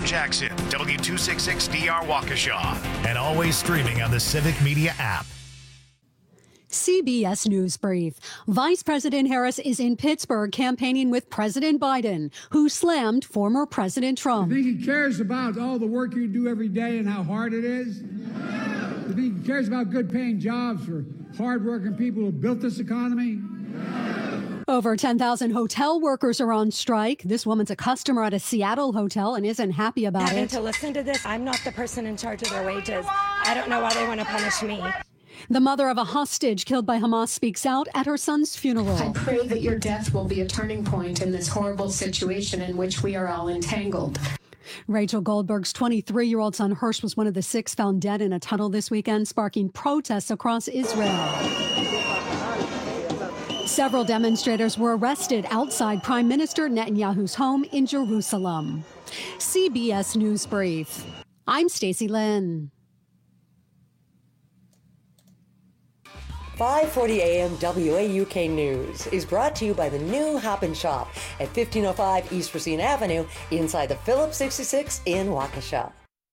Jackson, W266DR Waukesha, and always streaming on the Civic Media app. CBS News Brief. Vice President Harris is in Pittsburgh campaigning with President Biden, who slammed former President Trump. You think he cares about all the work you do every day and how hard it is? You think he cares about good paying jobs for hardworking people who built this economy? Over 10,000 hotel workers are on strike. This woman's a customer at a Seattle hotel and isn't happy about it. Having to listen to this, I'm not the person in charge of their wages. I don't know why they want to punish me. The mother of a hostage killed by Hamas speaks out at her son's funeral. I pray that your death will be a turning point in this horrible situation in which we are all entangled. Rachel Goldberg's 23-year-old son Hirsch was one of the 6 found dead in a tunnel this weekend, sparking protests across Israel. Several demonstrators were arrested outside Prime Minister Netanyahu's home in Jerusalem. CBS News Brief. I'm Stacey Lynn. 5:40 a.m. WAUK News is brought to you by the new Hop and Shop at 1505 East Racine Avenue inside the Phillips 66 in Waukesha.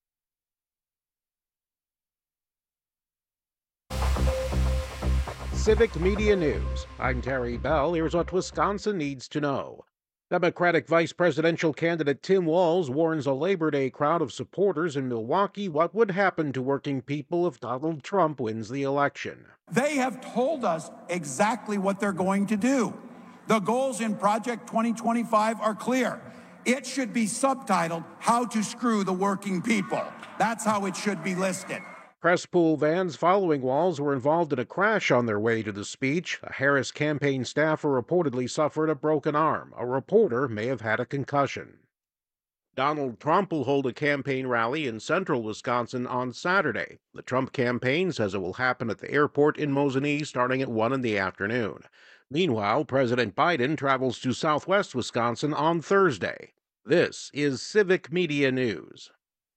Civic Media News. I'm Terry Bell. Here's what Wisconsin needs to know. Democratic vice presidential candidate Tim Walz warns a Labor Day crowd of supporters in Milwaukee what would happen to working people if Donald Trump wins the election. They have told us exactly what they're going to do. The goals in Project 2025 are clear. It should be subtitled, How to Screw the Working People. That's how it should be listed. Press pool vans following Walz were involved in a crash on their way to the speech. A Harris campaign staffer reportedly suffered a broken arm. A reporter may have had a concussion. Donald Trump will hold a campaign rally in central Wisconsin on Saturday. The Trump campaign says it will happen at the airport in Mosinee starting at 1 in the afternoon. Meanwhile, President Biden travels to southwest Wisconsin on Thursday. This is Civic Media News.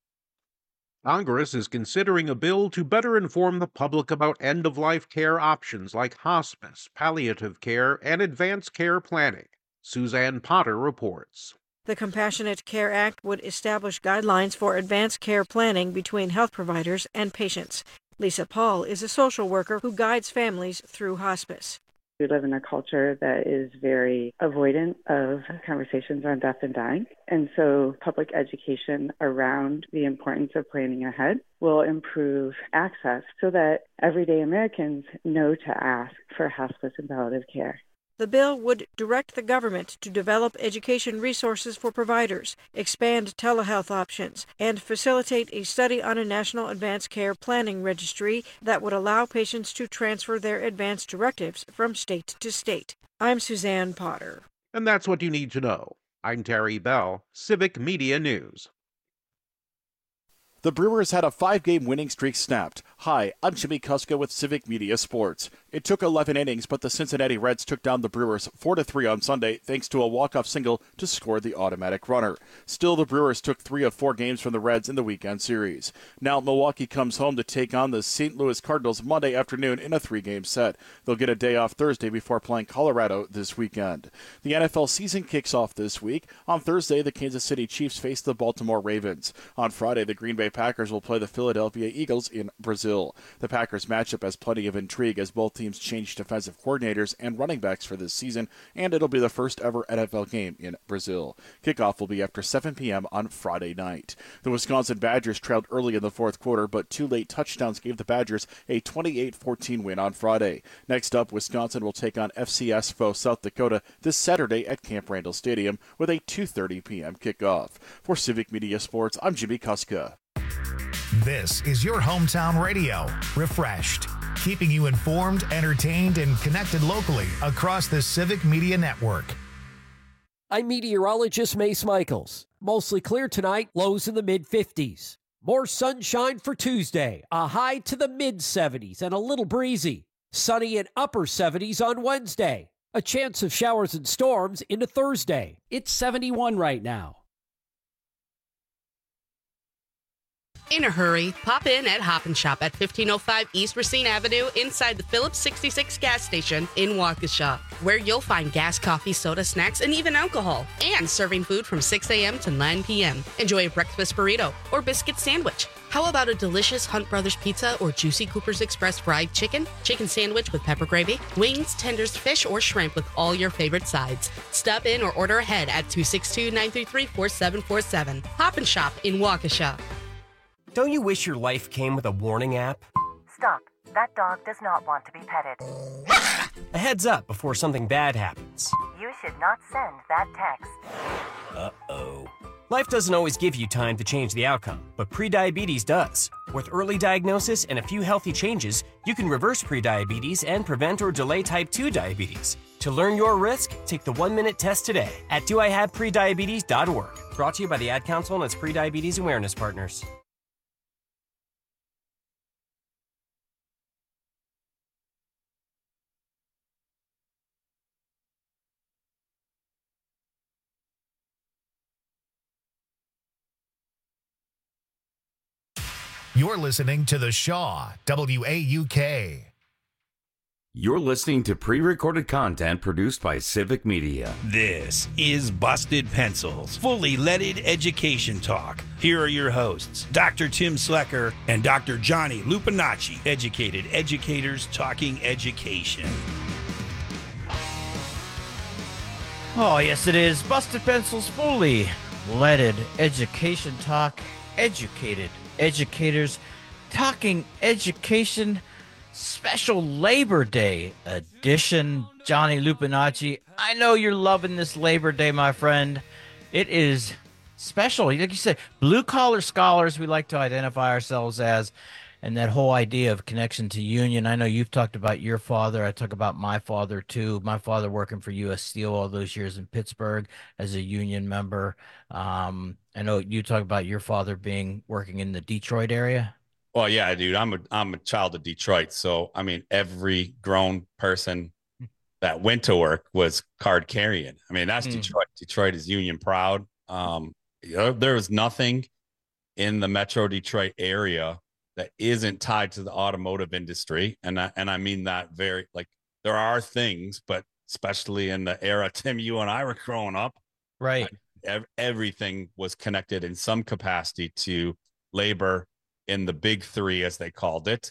Congress is considering a bill to better inform the public about end-of-life care options like hospice, palliative care, and advanced care planning. Suzanne Potter reports. The Compassionate Care Act would establish guidelines for advanced care planning between health providers and patients. Lisa Paul is a social worker who guides families through hospice. We live in a culture that is very avoidant of conversations on death and dying. And so public education around the importance of planning ahead will improve access so that everyday Americans know to ask for hospice and palliative care. The bill would direct the government to develop education resources for providers, expand telehealth options, and facilitate a study on a national advanced care planning registry that would allow patients to transfer their advance directives from state to state. I'm Suzanne Potter. And that's what you need to know. I'm Terry Bell, Civic Media News. The Brewers had a 5-game winning streak snapped. Hi, I'm Jimmy Kuska with Civic Media Sports. It took 11 innings, but the Cincinnati Reds took down the Brewers 4-3 on Sunday thanks to a walk-off single to score the automatic runner. Still, the Brewers took 3 of 4 games from the Reds in the weekend series. Now, Milwaukee comes home to take on the St. Louis Cardinals Monday afternoon in a 3-game set. They'll get a day off Thursday before playing Colorado this weekend. The NFL season kicks off this week. On Thursday, the Kansas City Chiefs face the Baltimore Ravens. On Friday, the Green Bay Packers will play the Philadelphia Eagles in Brazil. The Packers matchup has plenty of intrigue as both teams change defensive coordinators and running backs for this season, and it'll be the first ever NFL game in Brazil. Kickoff will be after 7 p.m. on Friday night. The Wisconsin Badgers trailed early in the fourth quarter, but 2 late touchdowns gave the Badgers a 28-14 win on Friday. Next up, Wisconsin will take on FCS foe South Dakota this Saturday at Camp Randall Stadium with a 2:30 p.m. kickoff. For Civic Media Sports, I'm Jimmy Kuska. This is your hometown radio, refreshed, keeping you informed, entertained, and connected locally across the Civic Media Network. I'm meteorologist Mace Michaels. Mostly clear tonight, lows in the mid-50s. More sunshine for Tuesday, a high to the mid-70s and a little breezy. Sunny and upper 70s on Wednesday. A chance of showers and storms into Thursday. It's 71 right now. In a hurry, pop in at Hop and Shop at 1505 East Racine Avenue inside the Phillips 66 gas station in Waukesha, where you'll find gas, coffee, soda, snacks, and even alcohol, and serving food from 6 a.m. to 9 p.m. Enjoy a breakfast burrito or biscuit sandwich. How about a delicious Hunt Brothers pizza or juicy Cooper's Express fried chicken sandwich with pepper gravy, wings, tenders, fish, or shrimp with all your favorite sides? Stop in or order ahead at 262-933-4747. Hop and Shop in Waukesha. Don't you wish your life came with a warning app? Stop. That dog does not want to be petted. A heads up before something bad happens. You should not send that text. Uh-oh. Life doesn't always give you time to change the outcome, but prediabetes does. With early diagnosis and a few healthy changes, you can reverse prediabetes and prevent or delay type 2 diabetes. To learn your risk, take the 1-minute test today at doihaveprediabetes.org. Brought to you by the Ad Council and its prediabetes awareness partners. You're listening to The Shaw, WAUK. You're listening to pre-recorded content produced by Civic Media. This is Busted Pencils, fully leaded education talk. Here are your hosts, Dr. Tim Slecker and Dr. Johnny Lupinacci, educated educators talking education. Oh, yes, it is. Busted Pencils, fully leaded education talk, educated educators talking education, special Labor Day edition. Johnny Lupinacci, I know you're loving this Labor Day, my friend. It is special. Like you said, blue-collar scholars we like to identify ourselves as, and that whole idea of connection to union. I know you've talked about your father. I talk about my father, too. My father working for U.S. Steel all those years in Pittsburgh as a union member. I know you talk about your father working in the Detroit area. Well, yeah, dude, I'm a child of Detroit. So, I mean, every grown person that went to work was card carrying. I mean, that's Detroit. Detroit is union proud. There was nothing in the Metro Detroit area that isn't tied to the automotive industry. And I mean that very, like, there are things, but especially in the era, Tim, you and I were growing up, right? Everything was connected in some capacity to labor in the big three, as they called it.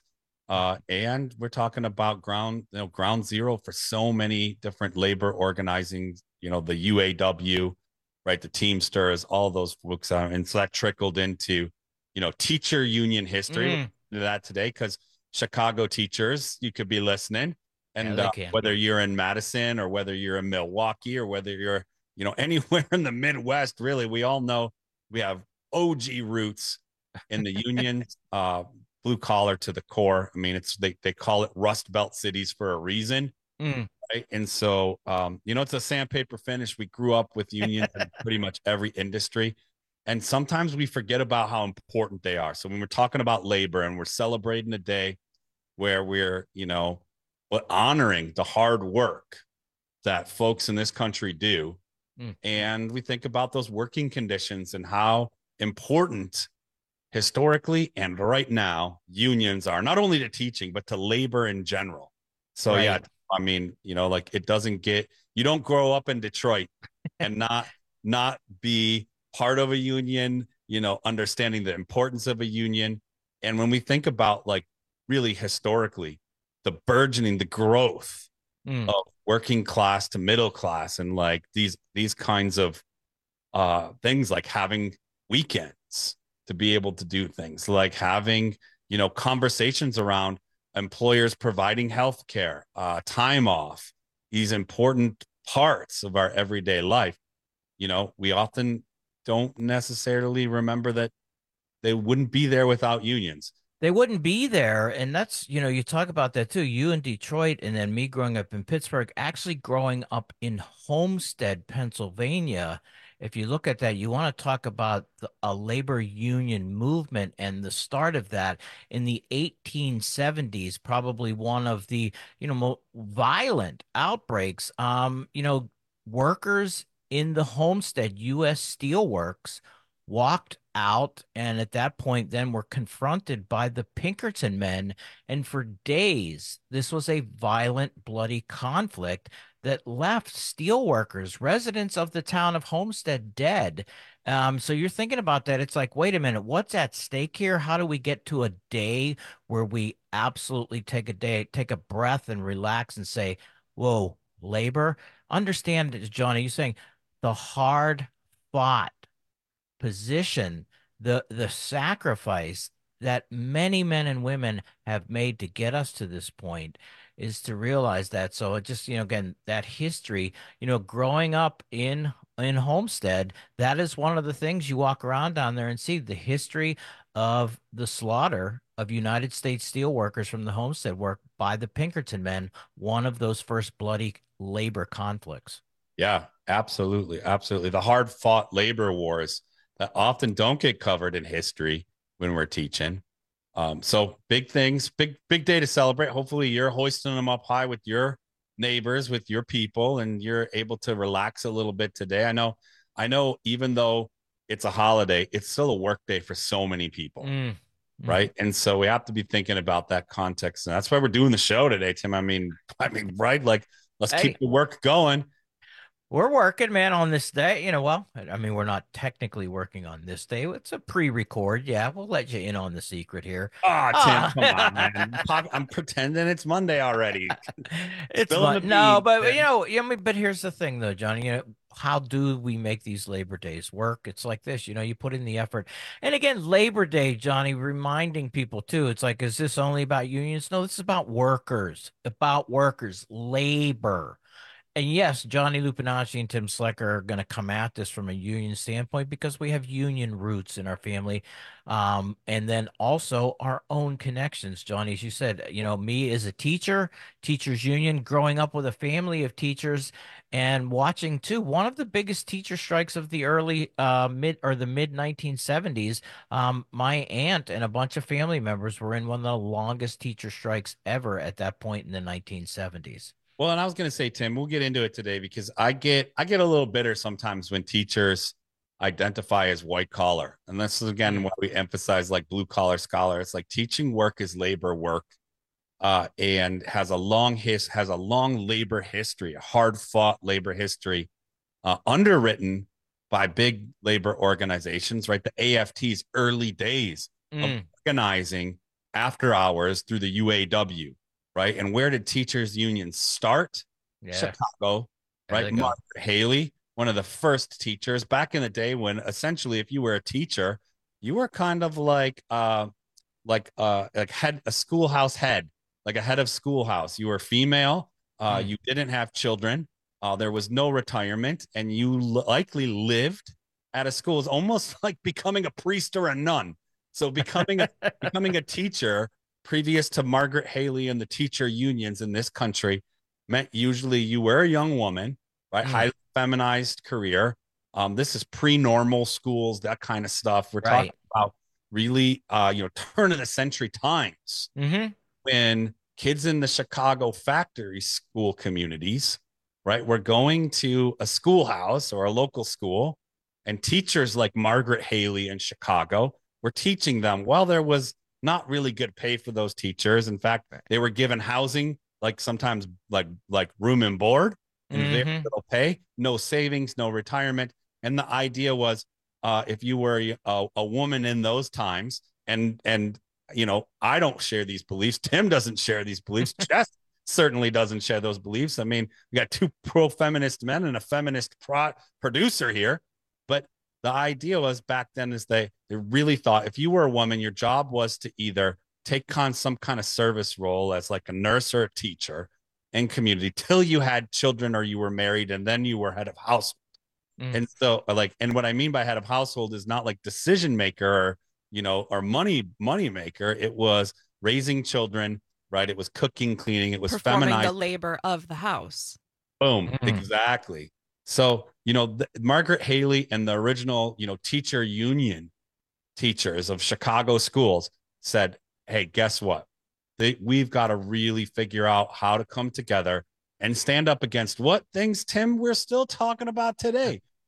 And we're talking about ground zero for so many different labor organizing, the UAW, right? The Teamsters, all those folks. And so that trickled into, teacher union history that today, because Chicago teachers, you could be listening. And whether you're in Madison or whether you're in Milwaukee or whether you're, anywhere in the Midwest, really, we all know we have OG roots in the union, blue collar to the core. I mean, they call it Rust Belt cities for a reason. Right? And so, it's a sandpaper finish. We grew up with unions in pretty much every industry. And sometimes we forget about how important they are. So when we're talking about labor and we're celebrating a day where we're, honoring the hard work that folks in this country do. And we think about those working conditions and how important historically and right now unions are, not only to teaching, but to labor in general. So, right. Yeah, I mean, it doesn't you don't grow up in Detroit and not be part of a union, understanding the importance of a union. And when we think about really historically, the burgeoning, the growth of working class to middle class, and these kinds of things, like having weekends to be able to do things, like having, conversations around employers providing health care, time off, these important parts of our everyday life. We often don't necessarily remember that they wouldn't be there without unions. They wouldn't be there. And that's, you talk about that too. You in Detroit, and then me growing up in Pittsburgh, actually growing up in Homestead, Pennsylvania. If you look at that, you want to talk about a labor union movement and the start of that in the 1870s, probably one of the, most violent outbreaks. Workers in the Homestead U.S. Steel Works walked out, and at that point then were confronted by the Pinkerton men, and for days this was a violent, bloody conflict that left steelworkers, residents of the town of Homestead, dead. So you're thinking about that. It's like, wait a minute, what's at stake here? How do we get to a day where we absolutely take a breath and relax and say, whoa, labor? Understand, Johnny, you're saying the hard fought position, the sacrifice that many men and women have made to get us to this point, is to realize that. So it just, again, that history, growing up in Homestead, that is one of the things you walk around down there and see the history of the slaughter of United States steelworkers from the Homestead work by the Pinkerton men, one of those first bloody labor conflicts. Yeah, absolutely. Absolutely. The hard fought labor wars that often don't get covered in history when we're teaching. So big things, big day to celebrate. Hopefully you're hoisting them up high with your neighbors, with your people, and you're able to relax a little bit today. I know even though it's a holiday, it's still a work day for so many people. Right. And so we have to be thinking about that context. And that's why we're doing the show today, Tim. I mean, right. Like, let's keep the work going. We're working, man, on this day. Well, I mean, we're not technically working on this day. It's a pre-record. Yeah, we'll let you in on the secret here. Oh, Tim, come on, man. I'm pretending it's Monday already. It's no, but but here's the thing, though, Johnny. How do we make these Labor Days work? It's like this, you put in the effort. And again, Labor Day, Johnny, reminding people too. It's like, is this only about unions? No, this is about workers, labor. And yes, Johnny Lupinacci and Tim Slecker are going to come at this from a union standpoint because we have union roots in our family. And then also our own connections, Johnny, as you said, me as a teacher, teachers union, growing up with a family of teachers and watching too, one of the biggest teacher strikes of the early mid 1970s. My aunt and a bunch of family members were in one of the longest teacher strikes ever at that point in the 1970s. Well, and I was going to say, Tim, we'll get into it today because I get a little bitter sometimes when teachers identify as white collar. And this is, again, what we emphasize, like blue collar scholar. It's like teaching work is labor work and has a long labor history, a hard fought labor history, underwritten by big labor organizations, right? The AFT's early days of organizing after hours through the UAW. Right. And where did teachers unions start? Yeah. Chicago, right? Margaret Haley, one of the first teachers back in the day when essentially if you were a teacher, you were kind of like a schoolhouse head, like a head of schoolhouse. You were female. You didn't have children. There was no retirement, and you likely lived at a school. It's almost like becoming a priest or a nun. So becoming a teacher previous to Margaret Haley and the teacher unions in this country meant usually you were a young woman, right? Highly feminized career. This is pre-normal schools, that kind of stuff. We're talking about really, turn of the century times when kids in the Chicago factory school communities, right, were going to a schoolhouse or a local school, and teachers like Margaret Haley in Chicago were teaching them while there was not really good pay for those teachers. In fact, they were given housing, like sometimes like room and board, and very little pay, no savings, no retirement. And the idea was, if you were a woman in those times, and I don't share these beliefs. Tim doesn't share these beliefs. Jess certainly doesn't share those beliefs. I mean, we got two pro-feminist men and a feminist producer here, but the idea was back then is they really thought if you were a woman, your job was to either take on some kind of service role as like a nurse or a teacher in community till you had children or you were married, and then you were head of household. And so and what I mean by head of household is not like decision maker or money maker. It was raising children, right? It was cooking, cleaning. It was performing feminized. The labor of the house. Boom. Exactly. So, Margaret Haley and the original, teacher union teachers of Chicago schools said, hey, guess what? We've got to really figure out how to come together and stand up against what things, Tim, we're still talking about today.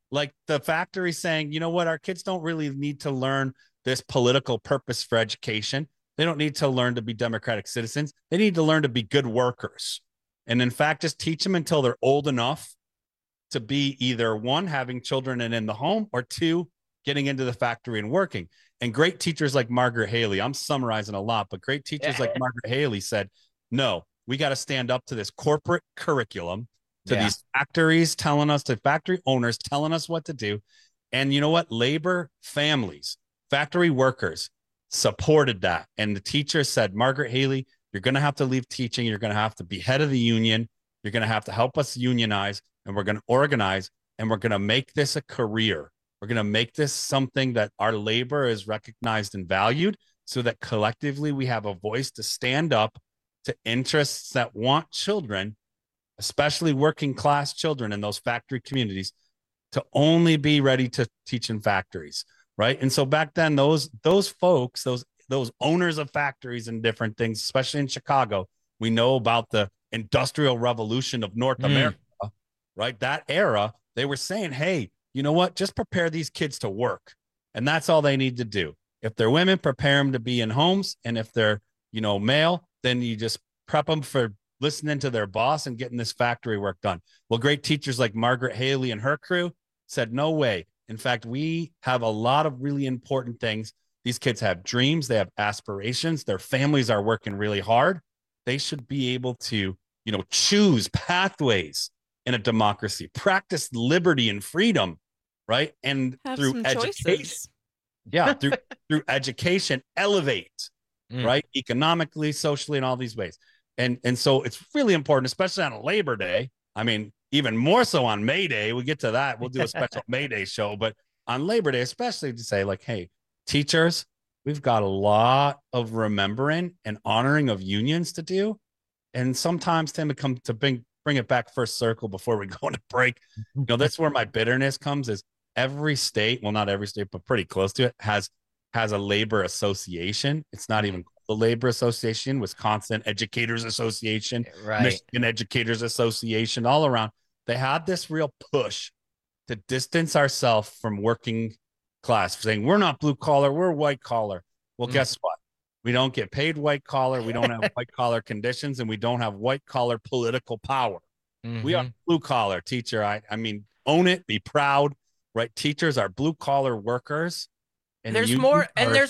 Like the factory saying, you know what, our kids don't really need to learn this political purpose for education. They don't need to learn to be democratic citizens. They need to learn to be good workers. And in fact, just teach them until they're old enough to be either one, having children and in the home, or two, getting into the factory and working. And great teachers like Margaret Haley, I'm summarizing a lot, but great teachers like Margaret Haley said, no, we got to stand up to this corporate curriculum, to these factories telling us, to factory owners telling us what to do. And you know what? Labor families, factory workers supported that. And the teacher said, Margaret Haley, you're going to have to leave teaching. You're going to have to be head of the union. You're going to have to help us unionize, and we're going to organize, and we're going to make this a career. We're going to make this something that our labor is recognized and valued, so that collectively we have a voice to stand up to interests that want children, especially working class children in those factory communities, to only be ready to teach in factories, right? And so back then, those folks, those owners of factories and different things, especially in Chicago, we know about the Industrial Revolution of North America, right? That era, they were saying, hey, you know what? Just prepare these kids to work. And that's all they need to do. If they're women, prepare them to be in homes. And if they're, male, then you just prep them for listening to their boss and getting this factory work done. Well, great teachers like Margaret Haley and her crew said, no way. In fact, we have a lot of really important things. These kids have dreams. They have aspirations. Their families are working really hard. They should be able to, choose pathways in a democracy, practice liberty and freedom, right? And have through some education, choices. through education, elevate, right? Economically, socially, in all these ways. And so it's really important, especially on Labor Day. I mean, even more so on May Day. We'll get to that. We'll do a special May Day show. But on Labor Day, especially to say, like, hey, teachers, we've got a lot of remembering and honoring of unions to do. And sometimes, Tim, to bring it back first circle before we go into break. That's where my bitterness comes, is every state, well, not every state, but pretty close to it, has a labor association. It's not even the Labor Association, Wisconsin Educators Association, right. Michigan Educators Association, all around. They had this real push to distance ourselves from working class, saying we're not blue collar, we're white collar. Well, guess what? We don't get paid white collar. We don't have white collar conditions, and we don't have white collar political power. We are blue collar, teacher. I mean, own it, be proud, right? Teachers are blue collar workers. And there's more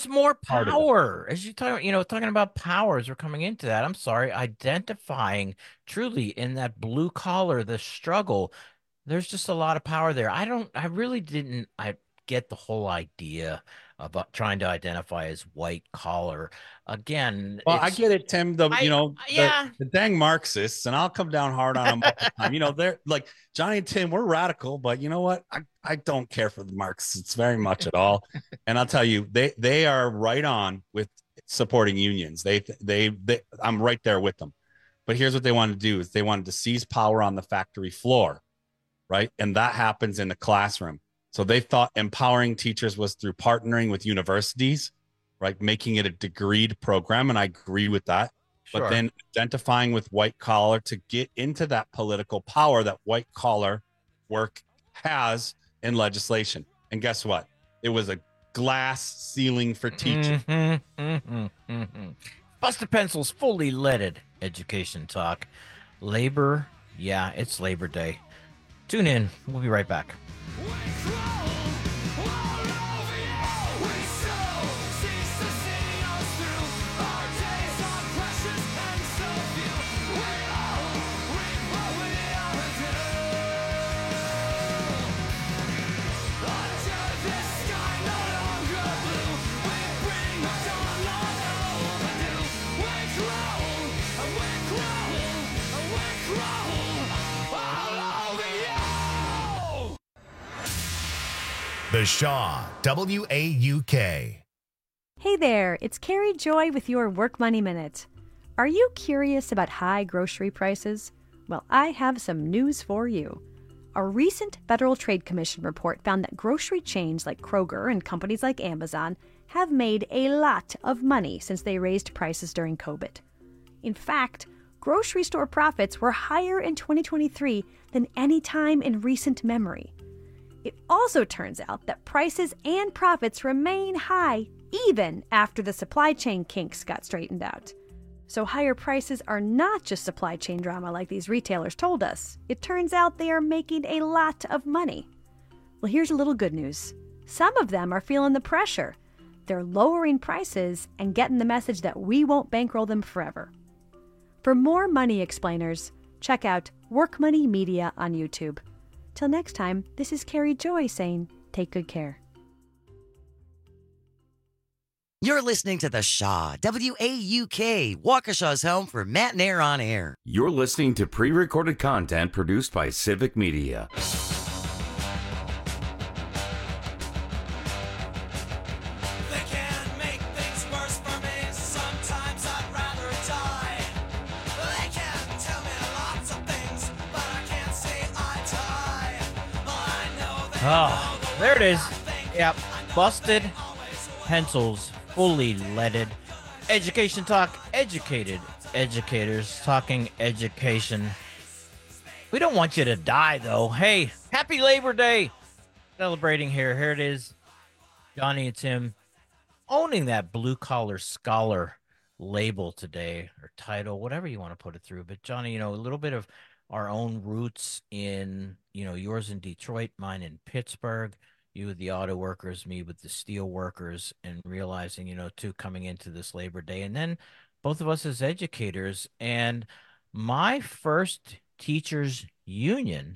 power, as you talking about powers. We're coming into that. I'm sorry, identifying truly in that blue collar, the struggle. There's just a lot of power there. I really didn't get the whole idea about trying to identify as white collar. Again, well, I get it, Tim. The dang Marxists, and I'll come down hard on them all the time. They're like, Johnny and Tim, we're radical, but you know what? I don't care for the Marxists very much at all. And I'll tell you, they are right on with supporting unions. I'm right there with them. But here's what they wanted to do: is they wanted to seize power on the factory floor, right? And that happens in the classroom. So they thought empowering teachers was through partnering with universities, right? Making it a degreed program. And I agree with that. Sure. But then identifying with white collar to get into that political power that white collar work has in legislation. And guess what? It was a glass ceiling for teaching. Busted Pencils, fully leaded education talk. Labor. Yeah, it's Labor Day. Tune in. We'll be right back. The Shaw, W-A-U-K. Hey there, it's Carrie Joy with your Work Money Minute. Are you curious about high grocery prices? Well, I have some news for you. A recent Federal Trade Commission report found that grocery chains like Kroger and companies like Amazon have made a lot of money since they raised prices during COVID. In fact, grocery store profits were higher in 2023 than any time in recent memory. It also turns out that prices and profits remain high even after the supply chain kinks got straightened out. So higher prices are not just supply chain drama like these retailers told us. It turns out they are making a lot of money. Well, here's a little good news. Some of them are feeling the pressure. They're lowering prices and getting the message that we won't bankroll them forever. For more money explainers, check out Work Money Media on YouTube. Till next time, this is Carrie Joy saying, take good care. You're listening to The Shaw, WAUK, Waukesha's home for Matt and Air on Air. You're listening to pre-recorded content produced by Civic Media. Oh, there it is. Yep, busted pencils, fully leaded. Education talk, educated educators talking education. We don't want you to die, though. Hey, happy Labor Day. Celebrating here. Here it is. Johnny and Tim owning that blue-collar scholar label today, or title, whatever you want to put it through. But Johnny, a little bit of our own roots in, yours in Detroit, mine in Pittsburgh, you with the auto workers, me with the steel workers, and realizing, too, coming into this Labor Day, and then both of us as educators. And my first teachers union,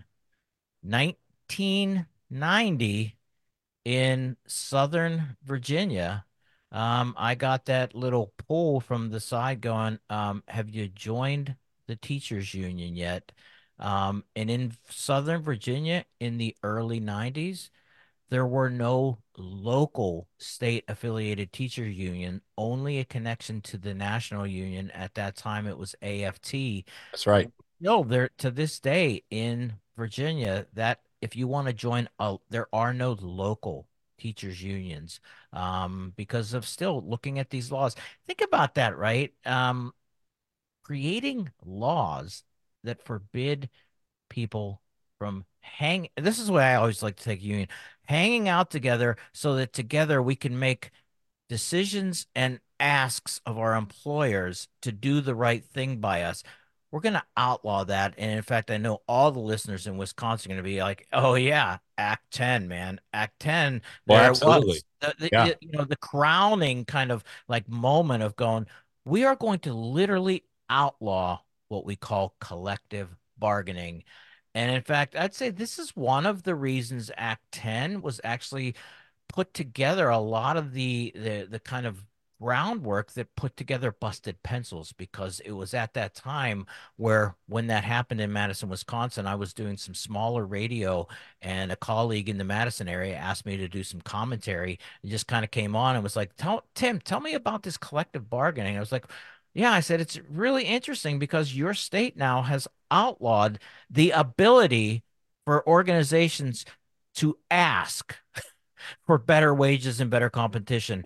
1990 in Southern Virginia. I got that little pull from the side going, have you joined the teachers union yet? And in Southern Virginia in the early 90s, there were no local state affiliated teacher union, only a connection to the national union. At that time, it was AFT. That's right. No, there to this day in Virginia, that if you want to join, there are no local teachers unions because of still looking at these laws. Think about that, right? Creating laws that forbid people from this is what I always like to take union, hanging out together so that together we can make decisions and asks of our employers to do the right thing by us. We're going to outlaw that. And in fact, I know all the listeners in Wisconsin are going to be like, oh yeah, Act 10, man, Act 10. Well, absolutely. The crowning kind of like moment of going, we are going to literally outlaw what we call collective bargaining. And in fact, I'd say this is one of the reasons Act 10 was actually put together, a lot of the kind of groundwork that put together Busted Pencils, because it was at that time where when that happened in Madison, Wisconsin, I was doing some smaller radio, and a colleague in the Madison area asked me to do some commentary, and just kind of came on and was like, Tim, tell me about this collective bargaining. I was like, yeah, I said, it's really interesting because your state now has outlawed the ability for organizations to ask for better wages and better compensation,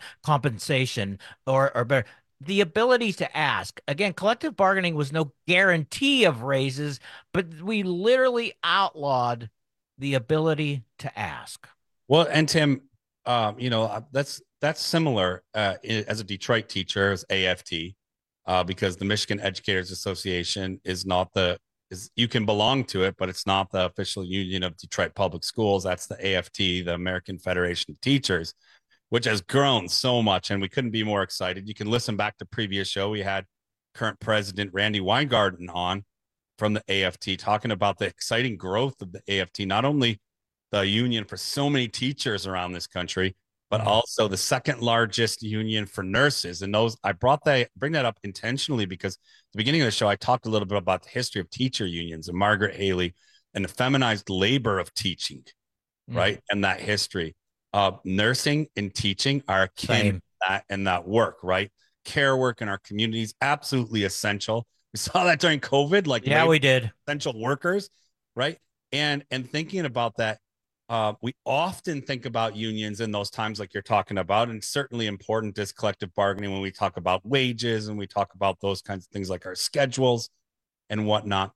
or better. The ability to ask. Again, collective bargaining was no guarantee of raises, but we literally outlawed the ability to ask. Well, and Tim, that's similar as a Detroit teacher, as AFT. Because the Michigan Educators Association you can belong to it, but it's not the official union of Detroit Public Schools. That's the AFT, the American Federation of Teachers, which has grown so much, and we couldn't be more excited. You can listen back to previous show. We had current president Randy Weingarten on from the AFT talking about the exciting growth of the AFT, not only the union for so many teachers around this country, but also the second largest union for nurses. And I bring that up intentionally because at the beginning of the show, I talked a little bit about the history of teacher unions and Margaret Haley and the feminized labor of teaching, right? And that history. Nursing and teaching are akin to that work, right? Care work in our communities, absolutely essential. We saw that during COVID, we did. Essential workers, right? And thinking about that, we often think about unions in those times like you're talking about, and certainly important is collective bargaining when we talk about wages and we talk about those kinds of things like our schedules and whatnot.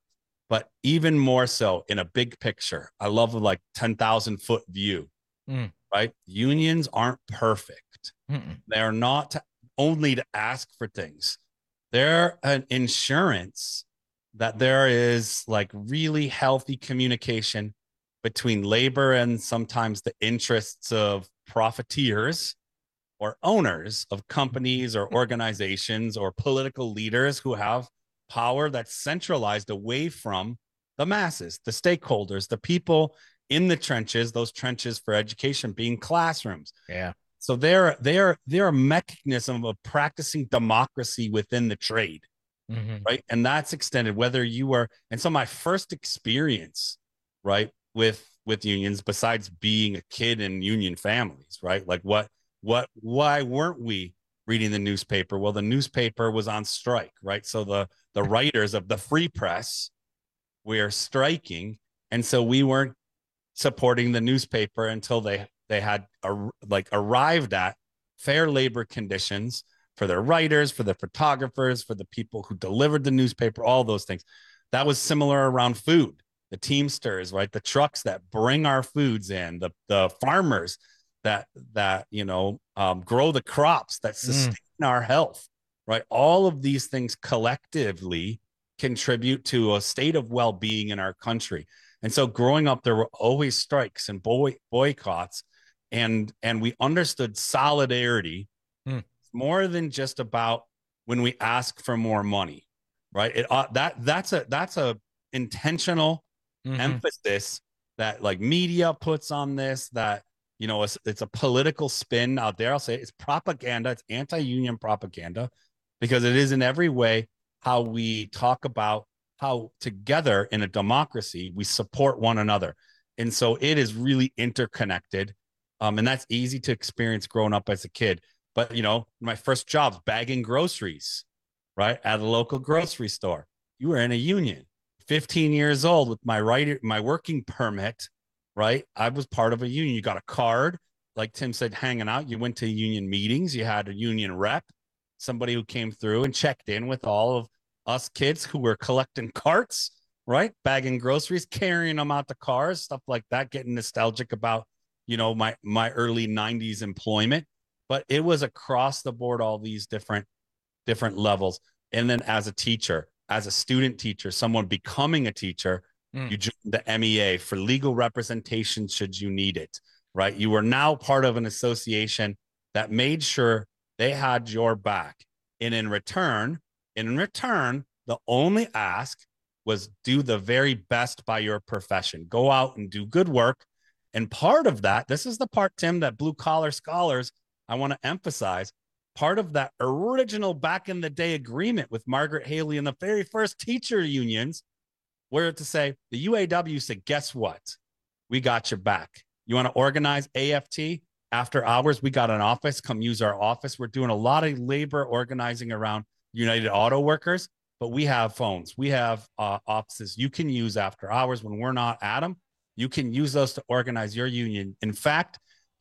but even more so in a big picture. I love like 10,000 foot view, right? Unions aren't perfect. They're not only to ask for things. They're an insurance that there is like really healthy communication between labor and sometimes the interests of profiteers or owners of companies or organizations or political leaders who have power that's centralized away from the masses, the stakeholders, the people in the trenches, those trenches for education being classrooms. Yeah. So they're a mechanism of practicing democracy within the trade, right? And that's extended whether you are. And so my first experience, right, with unions, besides being a kid in union families, right, like why weren't we reading the newspaper? Well, the newspaper was on strike, right? So the writers of the Free Press were striking, and so we weren't supporting the newspaper until they had arrived at fair labor conditions for their writers, for the photographers, for the people who delivered the newspaper, all those things. That was similar around food. The Teamsters, right? The trucks that bring our foods in, the farmers that grow the crops that sustain our health, right? All of these things collectively contribute to a state of well-being in our country. And so growing up, there were always strikes and boycotts, and we understood solidarity more than just about when we ask for more money, right? That's a intentional emphasis that like media puts on this, that it's a political spin out there. I'll say it's propaganda. It's anti-union propaganda, because it is in every way how we talk about how together in a democracy we support one another. And so it is really interconnected. And that's easy to experience growing up as a kid. But, my first job's bagging groceries, right, at a local grocery store. You were in a union. 15 years old with my working permit, right? I was part of a union. You got a card, like Tim said, hanging out. You went to union meetings. You had a union rep, somebody who came through and checked in with all of us kids who were collecting carts, right? Bagging groceries, carrying them out to cars, stuff like that, getting nostalgic about, my early 90s employment. But it was across the board, all these different levels. And then as a teacher, as a student teacher, someone becoming a teacher, you joined the MEA for legal representation should you need it, right? You were now part of an association that made sure they had your back. And in return, the only ask was do the very best by your profession. Go out and do good work. And part of that, this is the part, Tim, that blue collar scholars, I want to emphasize, part of that original back in the day agreement with Margaret Haley and the very first teacher unions were to say, the UAW said, guess what? We got your back. You want to organize AFT after hours? We got an office. Come use our office. We're doing a lot of labor organizing around United Auto Workers, but we have phones. We have offices you can use after hours when we're not at them. You can use those to organize your union. In fact,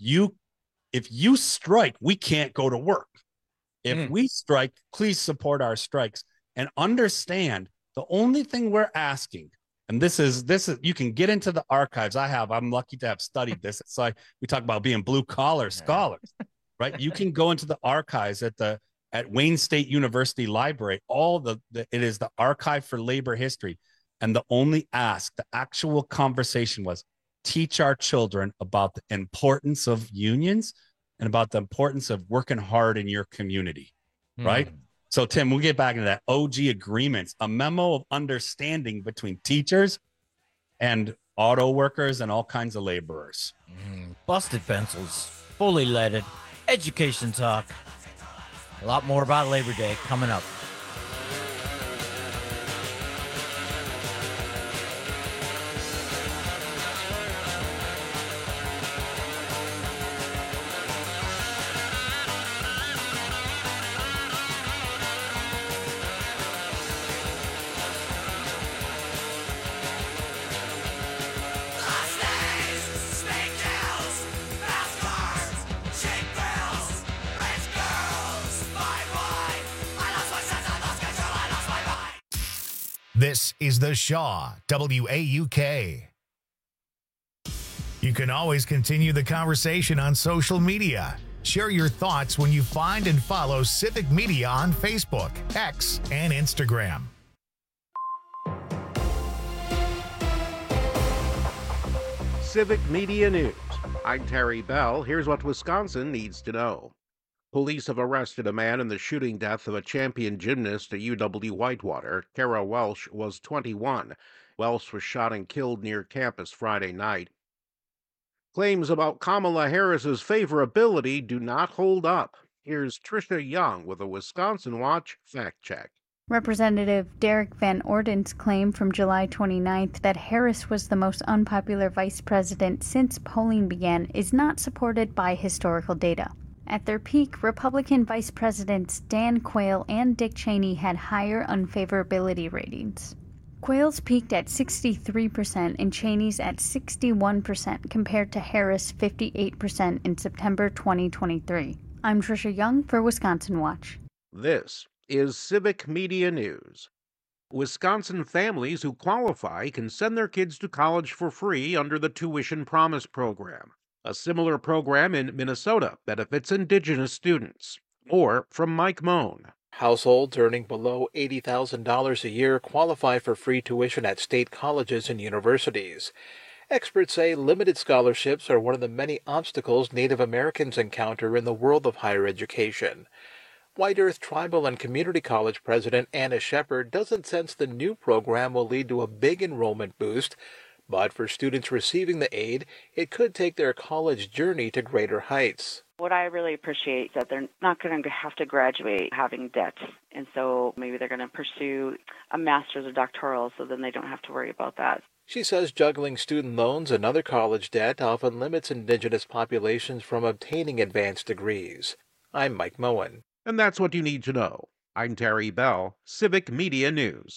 if you strike, we can't go to work. If we strike, please support our strikes and understand the only thing we're asking. And this is, you can get into the archives. I'm lucky to have studied this. It's like we talk about being blue collar scholars, right? You can go into the archives at Wayne State University Library. It is the Archive for Labor History. And the only ask, the actual conversation was, teach our children about the importance of unions and about the importance of working hard in your community, right? So, Tim, we'll get back into that. OG agreements, a memo of understanding between teachers and auto workers and all kinds of laborers. Busted pencils, fully leaded, education talk. A lot more about Labor Day coming up. Chick bills, rich girls, my wife. I lost myself. This is The Shaw, WAUK. You can always continue the conversation on social media. Share your thoughts when you find and follow Civic Media on Facebook, X, and Instagram. Civic Media News. I'm Terry Bell. Here's what Wisconsin needs to know. Police have arrested a man in the shooting death of a champion gymnast at UW-Whitewater. Kara Welsh was 21. Welsh was shot and killed near campus Friday night. Claims about Kamala Harris's favorability do not hold up. Here's Tricia Young with a Wisconsin Watch fact check. Representative Derek Van Orden's claim from July 29th that Harris was the most unpopular vice president since polling began is not supported by historical data. At their peak, Republican Vice Presidents Dan Quayle and Dick Cheney had higher unfavorability ratings. Quayle's peaked at 63% and Cheney's at 61% compared to Harris' 58% in September 2023. I'm Tricia Young for Wisconsin Watch. This is Civic Media News. Wisconsin families who qualify can send their kids to college for free under the Tuition Promise program. A similar program in Minnesota benefits Indigenous students. More from Mike Moan. Households earning below $80,000 a year qualify for free tuition at state colleges and universities. Experts say limited scholarships are one of the many obstacles Native Americans encounter in the world of higher education. White Earth Tribal and Community College President Anna Shepard doesn't sense the new program will lead to a big enrollment boost, but for students receiving the aid, it could take their college journey to greater heights. What I really appreciate is that they're not going to have to graduate having debt, and so maybe they're going to pursue a master's or doctoral, so then they don't have to worry about that. She says juggling student loans and other college debt often limits Indigenous populations from obtaining advanced degrees. I'm Mike Moen. And that's what you need to know. I'm Terry Bell, Civic Media News.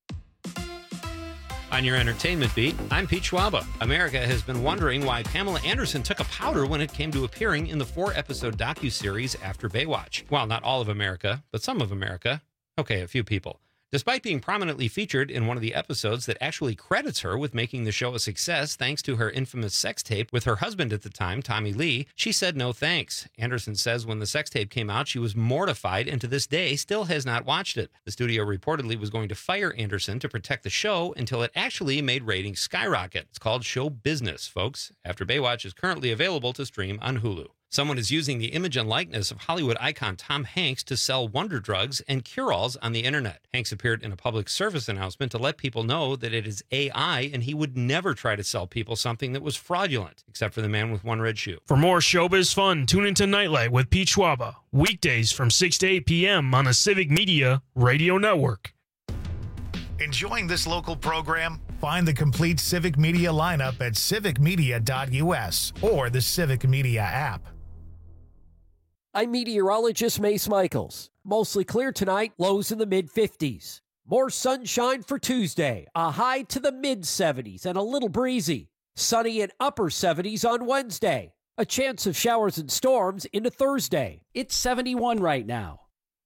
On your entertainment beat, I'm Pete Schwaba. America has been wondering why Pamela Anderson took a powder when it came to appearing in the 4-episode docuseries After Baywatch. Well, not all of America, but some of America. Okay, a few people. Despite being prominently featured in one of the episodes that actually credits her with making the show a success thanks to her infamous sex tape with her husband at the time, Tommy Lee, she said no thanks. Anderson says when the sex tape came out, she was mortified and to this day still has not watched it. The studio reportedly was going to fire Anderson to protect the show until it actually made ratings skyrocket. It's called show business, folks. After Baywatch is currently available to stream on Hulu. Someone is using the image and likeness of Hollywood icon Tom Hanks to sell wonder drugs and cure-alls on the internet. Hanks appeared in a public service announcement to let people know that it is AI and he would never try to sell people something that was fraudulent, except for the man with one red shoe. For more showbiz fun, tune into Nightlight with Pete Schwaba, weekdays from 6 to 8 p.m. on the Civic Media Radio Network. Enjoying this local program? Find the complete Civic Media lineup at civicmedia.us or the Civic Media app. I'm meteorologist Mace Michaels. Mostly clear tonight, lows in the mid-50s. More sunshine for Tuesday, a high to the mid-70s and a little breezy. Sunny and upper 70s on Wednesday. A chance of showers and storms into Thursday. It's 71 right now.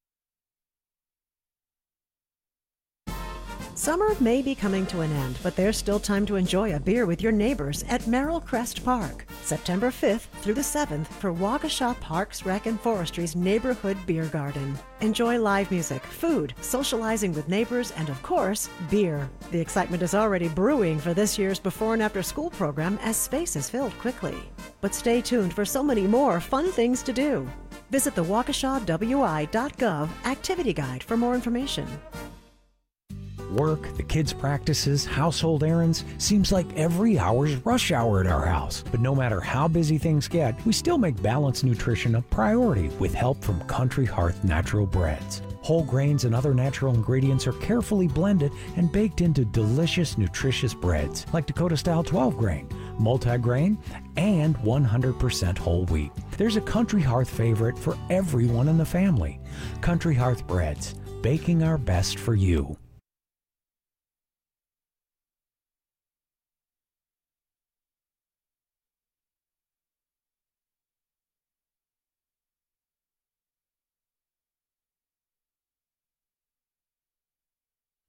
Summer may be coming to an end, but there's still time to enjoy a beer with your neighbors at Merrill Crest Park, September 5th through the 7th for Waukesha Parks, Rec and Forestry's Neighborhood Beer Garden. Enjoy live music, food, socializing with neighbors, and of course, beer. The excitement is already brewing for this year's before and after school program as space is filled quickly. But stay tuned for so many more fun things to do. Visit the WaukeshaWI.gov activity guide for more information. Work, the kids' practices, household errands, seems like every hour's rush hour at our house. But no matter how busy things get, we still make balanced nutrition a priority with help from Country Hearth Natural Breads. Whole grains and other natural ingredients are carefully blended and baked into delicious, nutritious breads like Dakota-style 12-grain, multi-grain, and 100% whole wheat. There's a Country Hearth favorite for everyone in the family. Country Hearth Breads, baking our best for you.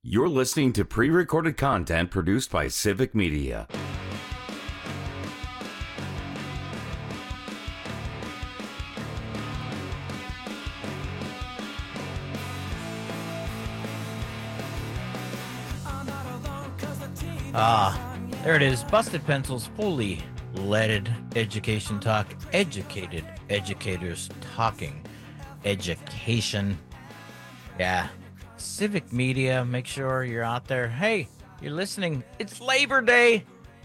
You're listening to pre-recorded content produced by Civic Media. There it is. Busted Pencils, fully leaded education talk. Educated educators talking education. Yeah. Civic Media, make sure you're out there. Hey, you're listening. It's Labor Day.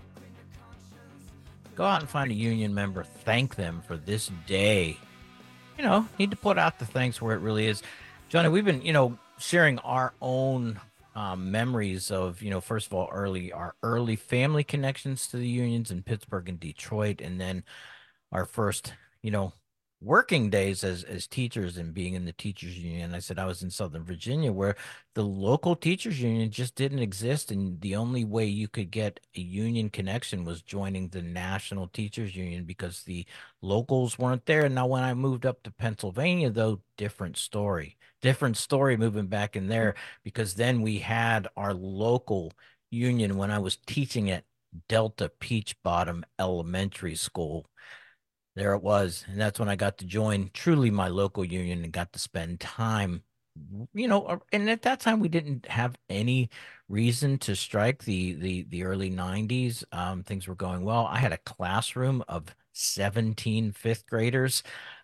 Go out and find a union member. Thank them for this day. You know, need to put out the thanks where it really is. Johnny, we've been, sharing our own memories of, first of all, our early family connections to the unions in Pittsburgh and Detroit, and then our first, working days as teachers and being in the teachers union. I said I was in Southern Virginia, where the local teachers union just didn't exist, and the only way you could get a union connection was joining the national teachers union, because the locals weren't there. And now when I moved up to Pennsylvania, though, different story moving back in there, because then we had our local union when I was teaching at Delta Peach Bottom Elementary School. There it was. And that's when I got to join truly my local union and got to spend time, and at that time we didn't have any reason to strike. The early 90s. Things were going well. I had a classroom of 17 fifth graders,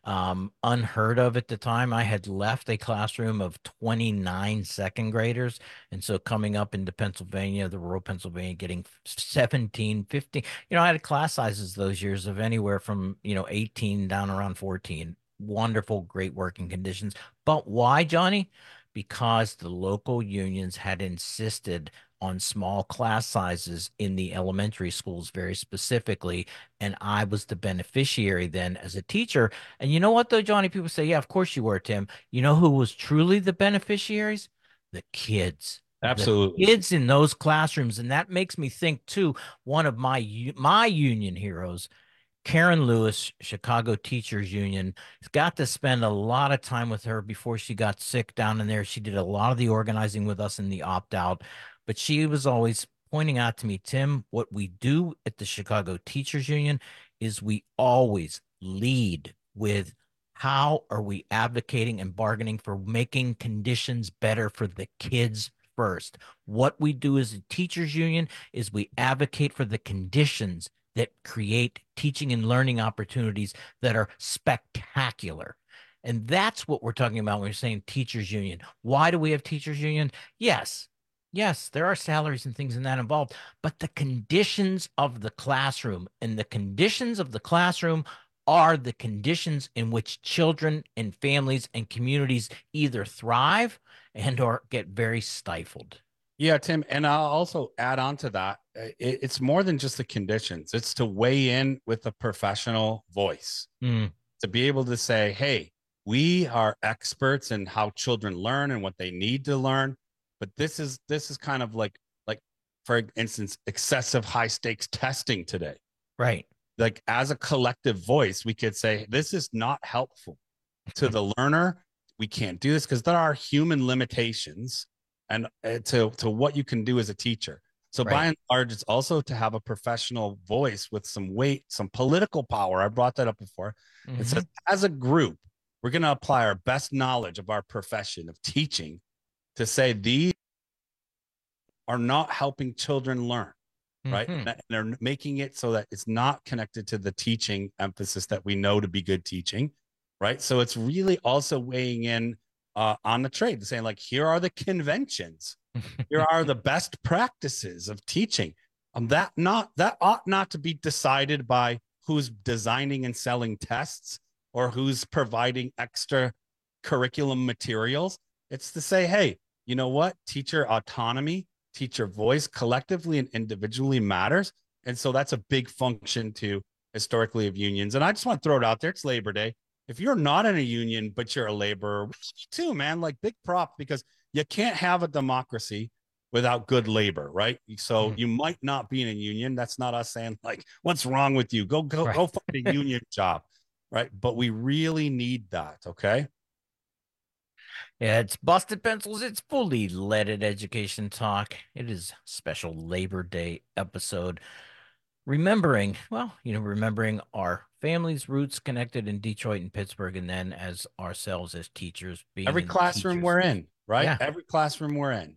unheard of at the time. I had left a classroom of 29 second graders. And so coming up into Pennsylvania, the rural Pennsylvania, getting 17, 15, I had class sizes those years of anywhere from, 18 down around 14. Wonderful, great working conditions. But why, Johnny? Because the local unions had insisted on small class sizes in the elementary schools very specifically, and I was the beneficiary then as a teacher. And you know what, though, Johnny? People say, yeah, of course you were, Tim. You know who was truly the beneficiaries? The kids. Absolutely. The kids in those classrooms. And that makes me think, too, one of my union heroes, Karen Lewis, Chicago Teachers Union, got to spend a lot of time with her before she got sick down in there. She did a lot of the organizing with us in the opt-out, but she was always pointing out to me, Tim, what we do at the Chicago Teachers Union is we always lead with how are we advocating and bargaining for making conditions better for the kids first. What we do as a teachers union is we advocate for the conditions that create teaching and learning opportunities that are spectacular. And that's what we're talking about when we're saying teachers union. Why do we have teachers union? Yes, there are salaries and things in that involved, but the conditions of the classroom, and the conditions of the classroom are the conditions in which children and families and communities either thrive and or get very stifled. Yeah, Tim, and I'll also add on to that. It's more than just the conditions. It's to weigh in with a professional voice, to be able to say, hey, we are experts in how children learn and what they need to learn. But this is kind of like, for instance, excessive high stakes testing today. Right. Like, as a collective voice, we could say, this is not helpful to the learner. We can't do this because there are human limitations and to what you can do as a teacher. So by and large, it's also to have a professional voice with some weight, some political power. I brought that up before. It says, as a group, we're going to apply our best knowledge of our profession of teaching to say these are not helping children learn, right? And they're making it so that it's not connected to the teaching emphasis that we know to be good teaching, right? So it's really also weighing in on the trade, saying, like, here are the conventions, here are the best practices of teaching. That ought not to be decided by who's designing and selling tests or who's providing extra curriculum materials. It's to say, hey, you know what? Teacher autonomy, teacher voice, collectively and individually matters. And so that's a big function too, historically, of unions. And I just want to throw it out there. It's Labor Day. If you're not in a union, but you're a laborer, too, man, like, big prop, because you can't have a democracy without good labor, right? So you might not be in a union. That's not us saying, like, what's wrong with you? Go find a union job, right? But we really need that, okay? Yeah, it's Busted Pencils. It's fully leaded education talk. It is special Labor Day episode. Remembering our family's roots connected in Detroit and Pittsburgh, and then as ourselves as teachers being Every in classroom teachers. we're in, right? Yeah. Every classroom we're in.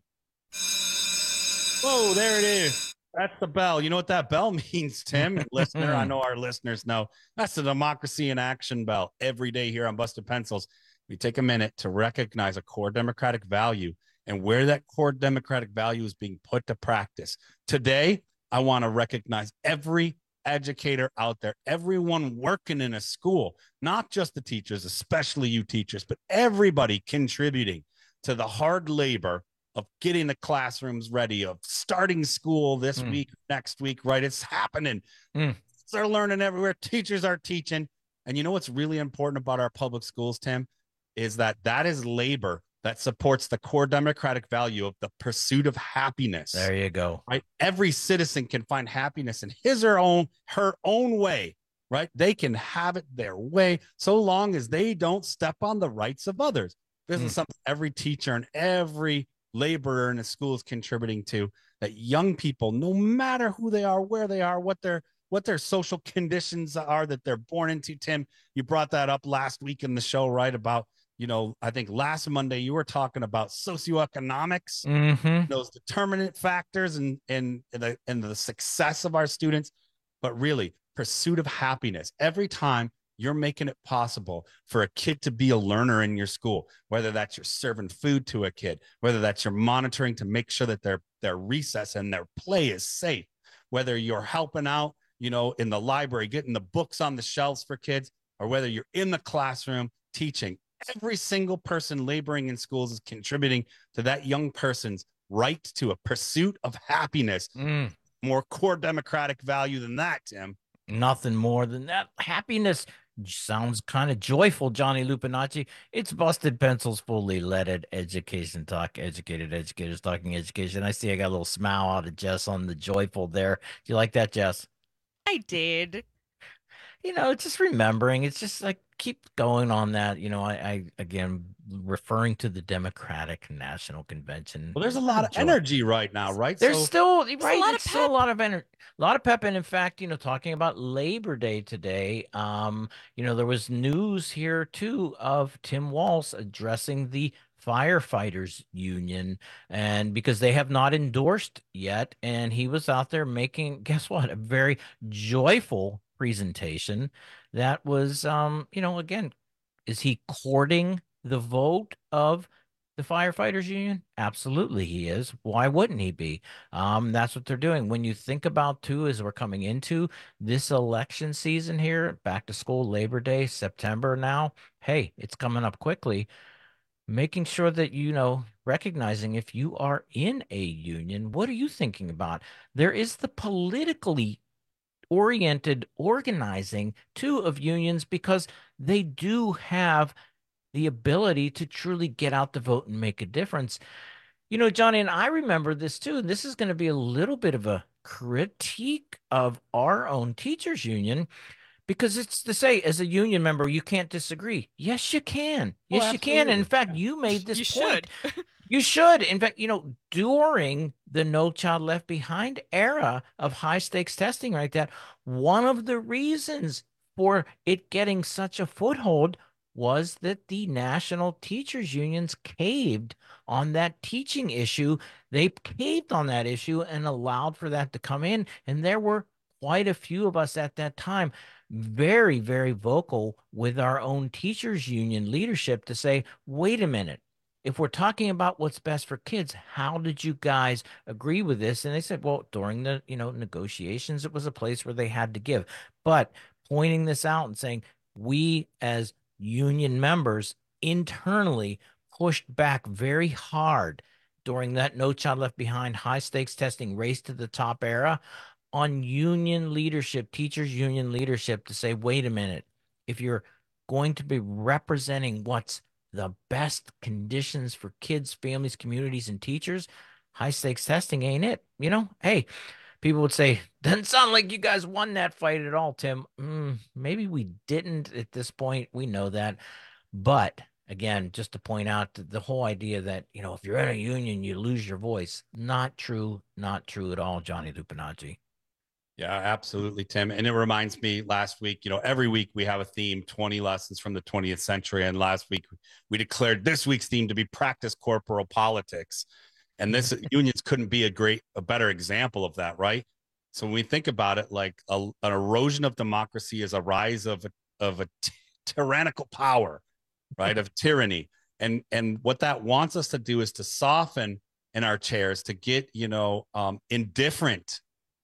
Whoa, there it is. That's the bell. You know what that bell means, Tim? Listener, I know our listeners know. That's the Democracy in Action bell. Every day here on Busted Pencils, we take a minute to recognize a core democratic value and where that core democratic value is being put to practice. Today, I want to recognize every educator out there, everyone working in a school, not just the teachers, especially you teachers, but everybody contributing to the hard labor of getting the classrooms ready, of starting school this week, next week, right? It's happening. They're learning everywhere. Teachers are teaching. And you know what's really important about our public schools, Tim, is that is labor that supports the core democratic value of the pursuit of happiness. There you go. Right? Every citizen can find happiness in his or her own way, right? They can have it their way so long as they don't step on the rights of others. This is something every teacher and every laborer in a school is contributing to, that young people, no matter who they are, where they are, what their social conditions are that they're born into. Tim, you brought that up last week in the show, right? About, I think last Monday you were talking about socioeconomics, those determinant factors and the success of our students, but really pursuit of happiness. Every time you're making it possible for a kid to be a learner in your school, whether that's you're serving food to a kid, whether that's you're monitoring to make sure that their recess and their play is safe, whether you're helping out, in the library, getting the books on the shelves for kids, or whether you're in the classroom teaching. Every single person laboring in schools is contributing to that young person's right to a pursuit of happiness. More core democratic value than that, Tim. Nothing more than that. Happiness sounds kind of joyful, Johnny Lupinacci. It's Busted Pencils, fully leaded education talk. Educated educators talking education. I see I got a little smile out of Jess on the joyful there. Do you like that, Jess? I did. Just remembering. It's just like keep going on that. I again referring to the Democratic National Convention. Well, there's a lot of energy right now, right? There's still a lot of energy, a lot of pep. And in fact, talking about Labor Day today, there was news here too of Tim Walz addressing the firefighters union, and because they have not endorsed yet, and he was out there making, guess what, a very joyful presentation that was, again, is he courting the vote of the firefighters union? Absolutely he is. Why wouldn't he be? That's what they're doing. When you think about too, as we're coming into this election season here, back to school, Labor Day, September now, hey, it's coming up quickly. Making sure that, recognizing if you are in a union, what are you thinking about? There is the politically oriented organizing too of unions, because they do have the ability to truly get out the vote and make a difference. Johnny, and I remember this too. This is going to be a little bit of a critique of our own teachers union, because it's to say, as a union member, you can't disagree. Yes, you can. Yes, you can. And in fact, you made this point. You should. In fact, during the No Child Left Behind era of high stakes testing like that, one of the reasons for it getting such a foothold was that the national teachers unions caved on that teaching issue. They caved on that issue and allowed for that to come in. And there were quite a few of us at that time very, very vocal with our own teachers union leadership to say, wait a minute, if we're talking about what's best for kids, how did you guys agree with this? And they said, well, during the, negotiations, it was a place where they had to give. But pointing this out and saying, we as union members internally pushed back very hard during that No Child Left Behind high stakes testing race to the top era on union leadership, teachers union leadership, to say, wait a minute, if you're going to be representing what's the best conditions for kids, families, communities, and teachers, high stakes testing ain't it. Hey, people would say, doesn't sound like you guys won that fight at all, Tim. Maybe we didn't at this point. We know that. But again, just to point out the whole idea that, if you're in a union, you lose your voice. Not true. Not true at all, Johnny Lupinacci. Yeah, absolutely, Tim. And it reminds me last week, every week we have a theme, 20 lessons from the 20th century. And last week we declared this week's theme to be practice corporal politics. And this unions couldn't be a better example of that, right? So when we think about it, like an erosion of democracy is a rise of a tyrannical power, right? Of tyranny. And what that wants us to do is to soften in our chairs, to get, indifferent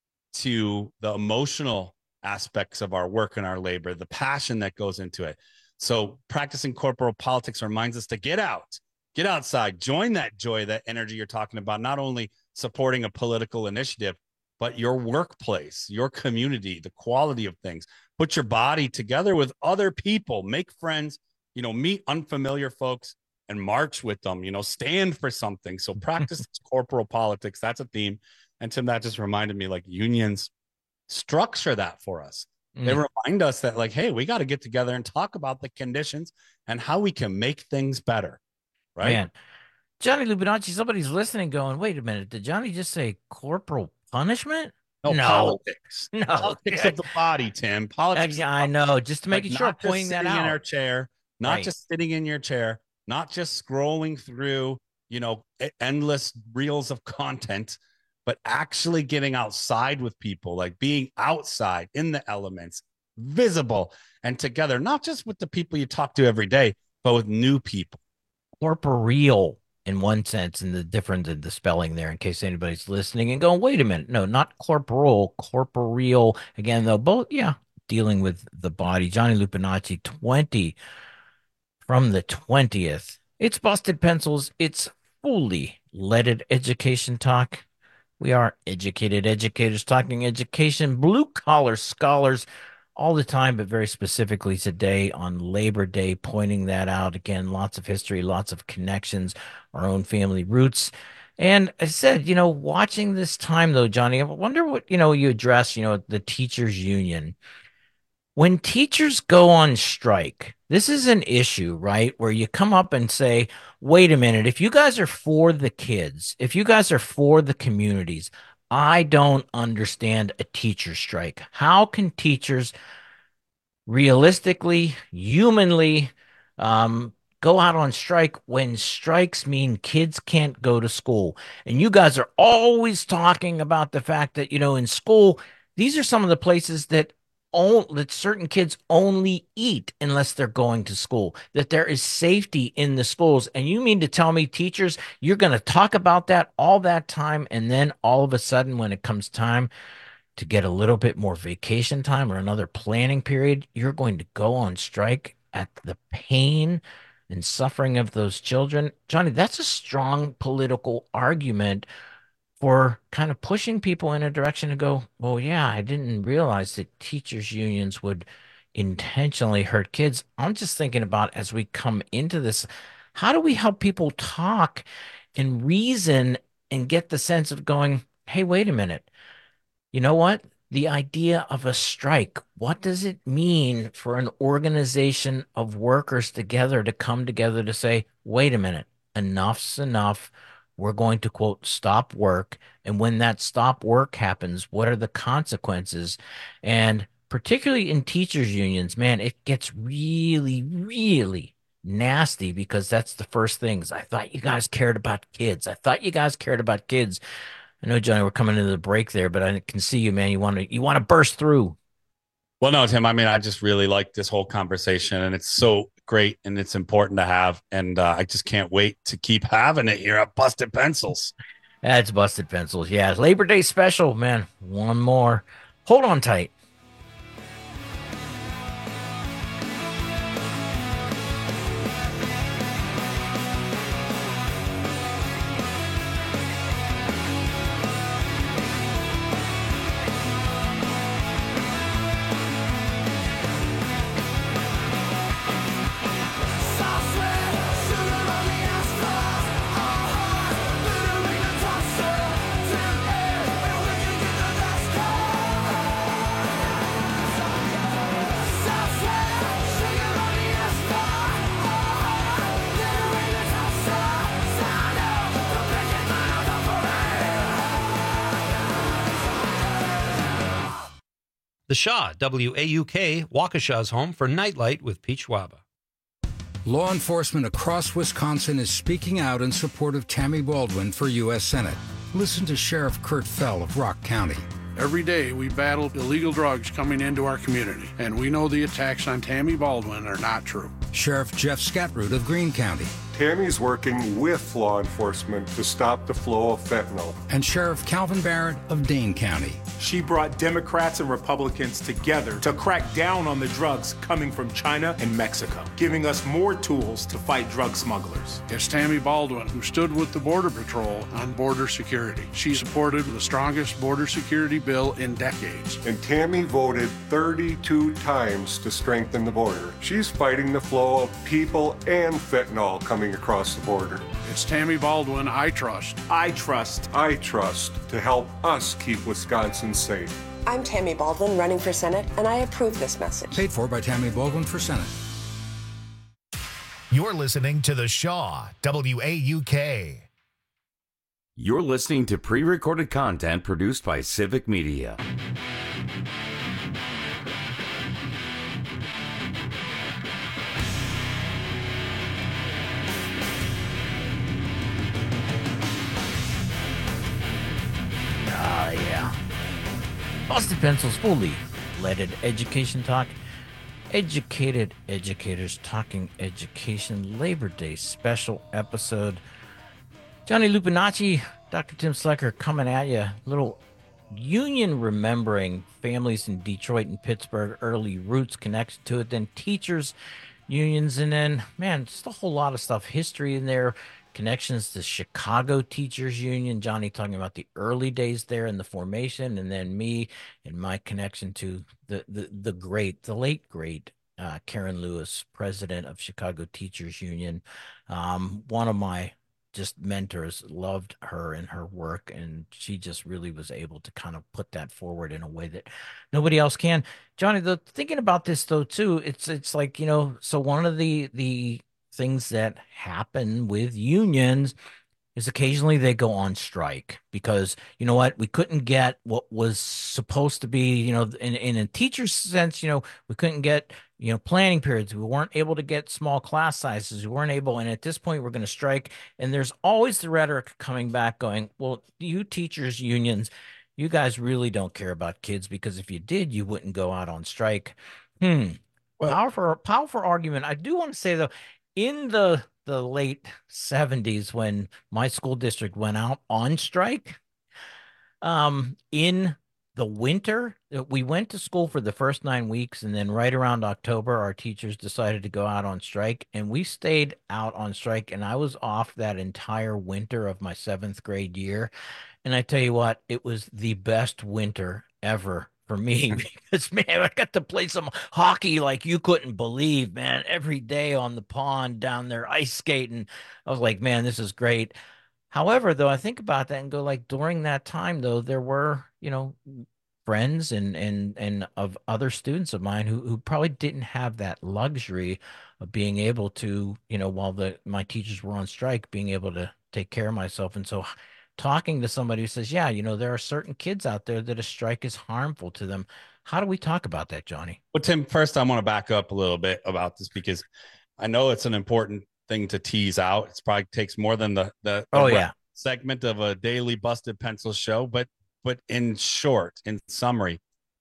to the emotional aspects of our work and our labor, the passion that goes into it. So practicing corporal politics reminds us to get outside, join that joy, that energy you're talking about, not only supporting a political initiative, but your workplace, your community, the quality of things. Put your body together with other people, make friends, meet unfamiliar folks and march with them, stand for something. So practice corporal politics. That's a theme. And Tim, that just reminded me, like, unions structure that for us. They remind us that, like, hey, we got to get together and talk about the conditions and how we can make things better. Right. Man, Johnny Lupinacci, somebody's listening going, wait a minute. Did Johnny just say corporal punishment? No. Politics. No. Politics of the body, Tim. Politics. I know. Just to make it sure, pointing that out. In our chair, not just sitting in your chair, not just scrolling through, endless reels of content, but actually getting outside with people, like being outside in the elements, visible and together, not just with the people you talk to every day, but with new people. Corporeal in one sense, and the difference in the spelling there, in case anybody's listening and going, wait a minute. No, not corporal, corporeal. Again, though, both, dealing with the body. Johnny Lupinacci, 20 from the 20th. It's Busted Pencils. It's fully leaded education talk. We are educated educators talking education, blue-collar scholars all the time, but very specifically today on Labor Day, pointing that out. Again, lots of history, lots of connections, our own family roots. And I said, watching this time, though, Johnny, I wonder what, you address, the teachers' union. When teachers go on strike, this is an issue, right? Where you come up and say, wait a minute, if you guys are for the kids, if you guys are for the communities, I don't understand a teacher strike. How can teachers realistically, humanly, go out on strike when strikes mean kids can't go to school? And you guys are always talking about the fact that, in school, these are some of the places that certain kids only eat unless they're going to school, that there is safety in the schools. And you mean to tell me, teachers, you're going to talk about that all that time, and then all of a sudden when it comes time to get a little bit more vacation time or another planning period, you're going to go on strike at the pain and suffering of those children? Johnny, that's a strong political argument for kind of pushing people in a direction to go, well, yeah, I didn't realize that teachers' unions would intentionally hurt kids. I'm just thinking about, as we come into this, how do we help people talk and reason and get the sense of going, hey, wait a minute. You know what? The idea of a strike, what does it mean for an organization of workers together to come together to say, wait a minute, enough's enough. We're going to, quote, stop work. And when that stop work happens, what are the consequences? And particularly in teachers' unions, man, it gets really, really nasty, because that's the first things. I thought you guys cared about kids. I know, Johnny, we're coming into the break there, but I can see you, man. You want to burst through. Well, no, Tim, I just really like this whole conversation, and it's so great and it's important to have. And I just can't wait to keep having it here at Busted Pencils. That's Busted Pencils. Yeah. Labor Day special, man. One more. Hold on tight. The Shaw, WAUK, Waukesha's home for Nightlight with Pete Schwaba. Law enforcement across Wisconsin is speaking out in support of Tammy Baldwin for U.S. Senate. Listen to Sheriff Kurt Fell of Rock County. Every day we battle illegal drugs coming into our community, and we know the attacks on Tammy Baldwin are not true. Sheriff Jeff Scatroot of Greene County. Tammy's working with law enforcement to stop the flow of fentanyl. And Sheriff Calvin Barrett of Dane County. She brought Democrats and Republicans together to crack down on the drugs coming from China and Mexico, giving us more tools to fight drug smugglers. It's Tammy Baldwin who stood with the Border Patrol on border security. She supported the strongest border security bill in decades. And Tammy voted 32 times to strengthen the border. She's fighting the flow of people and fentanyl coming across the border. It's Tammy Baldwin I trust. I trust. I trust to help us keep Wisconsin safe. I'm Tammy Baldwin running for Senate, and I approve this message. Paid for by Tammy Baldwin for Senate. You're listening to The Shaw, WAUK. You're listening to pre-recorded content produced by Civic Media. Yeah. Busted Pencils, fully leaded education talk. Educated educators talking education. Labor Day special episode. Johnny Lupinacci, Dr. Tim Slecker coming at you. Little union remembering families in Detroit and Pittsburgh, early roots connection to it, then teachers, unions, and then, man, just a whole lot of stuff. History in there. Connections to Chicago Teachers Union, Johnny talking about the early days there in the formation, and then me and my connection to the late great Karen Lewis, president of Chicago Teachers Union. One of my just mentors, loved her and her work, and she just really was able to kind of put that forward in a way that nobody else can. Johnny, thinking about this though too, it's like, you know, so one of the things that happen with unions is occasionally they go on strike because, you know what, we couldn't get what was supposed to be, you know, in a teacher's sense, you know, we couldn't get, you know, planning periods. We weren't able to get small class sizes. We weren't able. And at this point, we're going to strike. And there's always the rhetoric coming back going, well, you teachers unions, you guys really don't care about kids because if you did, you wouldn't go out on strike. Well, powerful argument. I do want to say, though, in the late 70s, when my school district went out on strike, in the winter, we went to school for the first 9 weeks, and then right around October, our teachers decided to go out on strike, and we stayed out on strike, and I was off that entire winter of my 7th grade year. And I tell you what, it was the best winter ever for me because, man, I got to play some hockey like you couldn't believe, man. Every day on the pond down there ice skating. I was like, man, this is great. However, though, I think about that and go like during that time, though, there were, you know, friends and of other students of mine who probably didn't have that luxury of being able to, you know, while my teachers were on strike, being able to take care of myself. And so talking to somebody who says, yeah, you know, there are certain kids out there that a strike is harmful to them. How do we talk about that, Johnny? Well, Tim, first I want to back up a little bit about this because I know it's an important thing to tease out. It's probably takes more than the segment of a daily Busted Pencil show, but in short, in summary,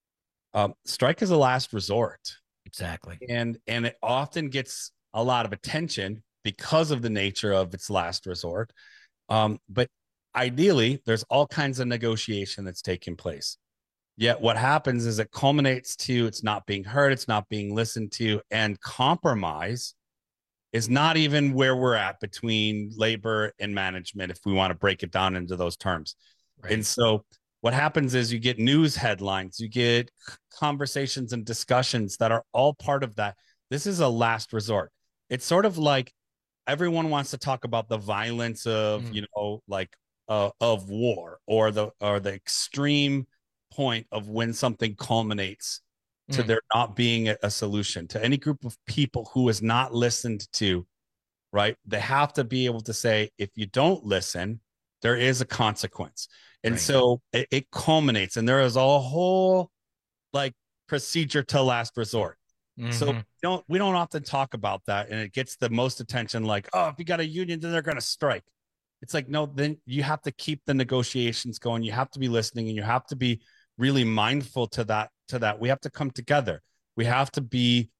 strike is a last resort. Exactly. And it often gets a lot of attention because of the nature of its last resort. But ideally, there's all kinds of negotiation that's taking place. Yet what happens is it culminates to it's not being heard, it's not being listened to, and compromise is not even where we're at between labor and management, if we want to break it down into those terms. Right. And so what happens is you get news headlines, you get conversations and discussions that are all part of that. This is a last resort. It's sort of like everyone wants to talk about the violence of, you know, like of war or the extreme point of when something culminates to there not being a solution to any group of people who is not listened to, right? They have to be able to say, if you don't listen, there is a consequence. And so it culminates, and there is a whole like procedure to last resort. So we don't often talk about that, and it gets the most attention. Like, oh, if you got a union, then they're going to strike. It's like, no, then you have to keep the negotiations going. You have to be listening, and you have to be really mindful to that. We have to come together. We have to be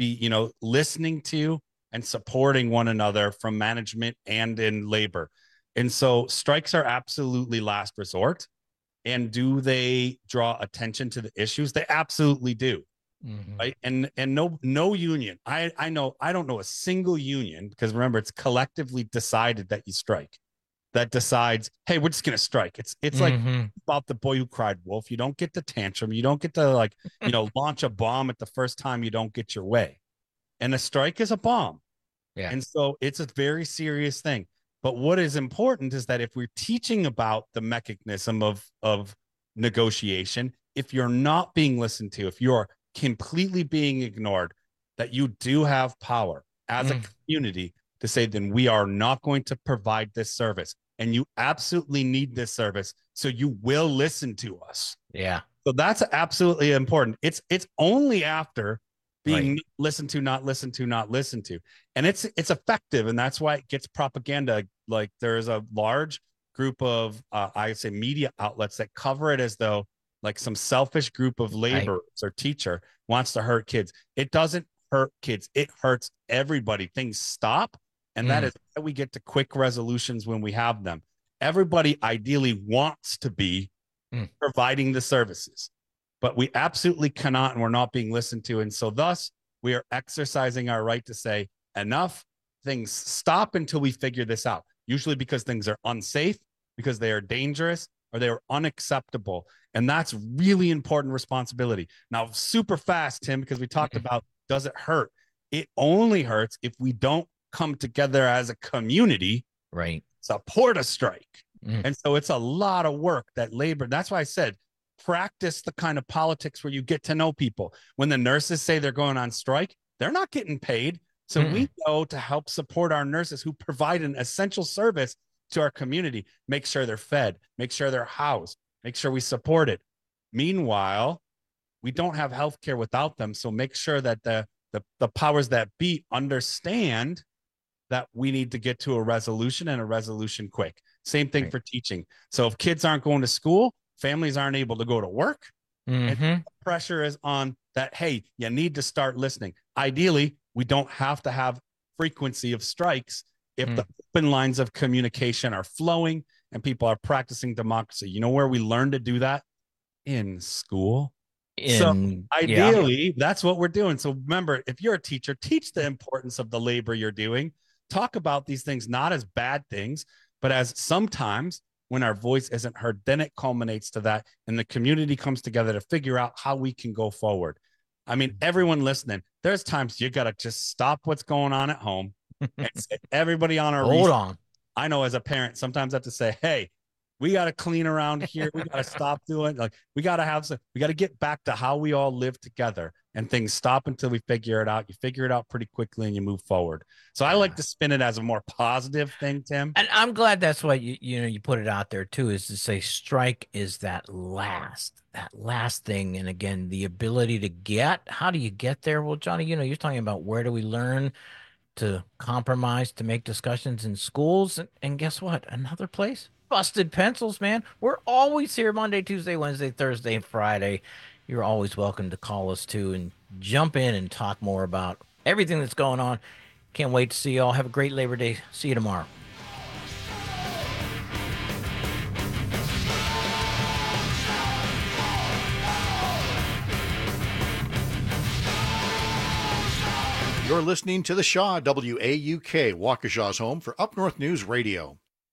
listening to and supporting one another from management and in labor. And so strikes are absolutely last resort. And do they draw attention to the issues? They absolutely do. Right. And no union. I don't know a single union, because remember, it's collectively decided that you strike, that decides, hey, we're just going to strike. It's like about the boy who cried wolf. You don't get the tantrum. You don't get to launch a bomb at the first time you don't get your way. And a strike is a bomb. Yeah. And so it's a very serious thing. But what is important is that if we're teaching about the mechanism of negotiation, if you're not being listened to, if you're completely being ignored, that you do have power as a community to say, then we are not going to provide this service, and you absolutely need this service, so you will listen to us. Yeah. So that's absolutely important. It's only after being listened to, not listened to, and it's effective, and that's why it gets propaganda. Like, there's a large group of I say media outlets that cover it as though like some selfish group of laborers or teacher wants to hurt kids. It doesn't hurt kids. It hurts everybody. Things stop. And that is how we get to quick resolutions when we have them. Everybody ideally wants to be providing the services, but we absolutely cannot, and we're not being listened to. And so thus we are exercising our right to say, enough, things stop until we figure this out. Usually because things are unsafe, because they are dangerous, or they are unacceptable. And that's really important responsibility. Now, super fast, Tim, because we talked about, does it hurt? It only hurts if we don't come together as a community, support a strike. And so it's a lot of work that labor. That's why I said, practice the kind of politics where you get to know people. When the nurses say they're going on strike, they're not getting paid. So we go to help support our nurses who provide an essential service to our community, make sure they're fed, make sure they're housed, make sure we support it. Meanwhile, we don't have healthcare without them. So make sure that the powers that be understand that we need to get to a resolution, and a resolution quick. Same thing for teaching. So if kids aren't going to school, families aren't able to go to work, and the pressure is on that, hey, you need to start listening. Ideally, we don't have to have frequency of strikes if the open lines of communication are flowing and people are practicing democracy. You know where we learn to do that? In school. So ideally, that's what we're doing. So remember, if you're a teacher, teach the importance of the labor you're doing. Talk about these things not as bad things, but as sometimes when our voice isn't heard, then it culminates to that, and the community comes together to figure out how we can go forward. I mean, everyone listening, there's times you got to just stop what's going on at home and say, everybody on our hold on. I know as a parent, sometimes I have to say, hey, we got to clean around here. We got to stop doing, like, we got to get back to how we all live together, and things stop until we figure it out. You figure it out pretty quickly and you move forward. So I like to spin it as a more positive thing, Tim. And I'm glad that's why you put it out there too, is to say strike is that last thing. And again, the ability to how do you get there? Well, Johnny, you're talking about where do we learn to compromise, to make discussions in schools. And guess what? Another place, Busted Pencils, man. We're always here Monday, Tuesday, Wednesday, Thursday, and Friday. You're always welcome to call us too and jump in and talk more about everything that's going on. Can't wait to see y'all. Have a great Labor Day. See you tomorrow. You're listening to The Shaw, WAUK, Waukesha's home for Up North News Radio.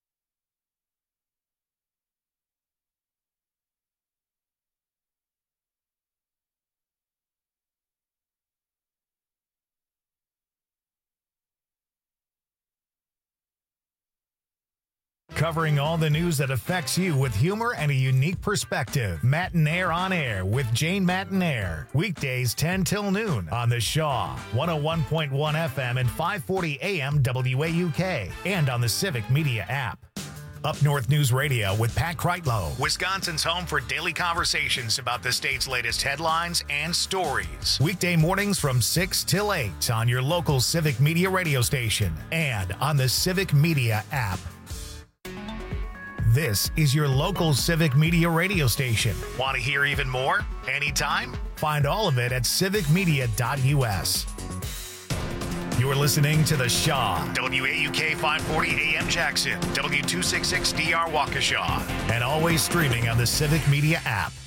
Covering all the news that affects you with humor and a unique perspective. Matinaire on Air with Jane Matinaire. Weekdays 10 till noon on The Shaw, 101.1 FM and 540 AM WAUK, and on the Civic Media app. Up North News Radio with Pat Kreitlow, Wisconsin's home for daily conversations about the state's latest headlines and stories. Weekday mornings from 6 till 8 on your local Civic Media radio station and on the Civic Media app. This is your local Civic Media radio station. Want to hear even more? Anytime? Find all of it at civicmedia.us. You're listening to The Shaw, WAUK 540 AM Jackson, W266DR Waukesha, and always streaming on the Civic Media app.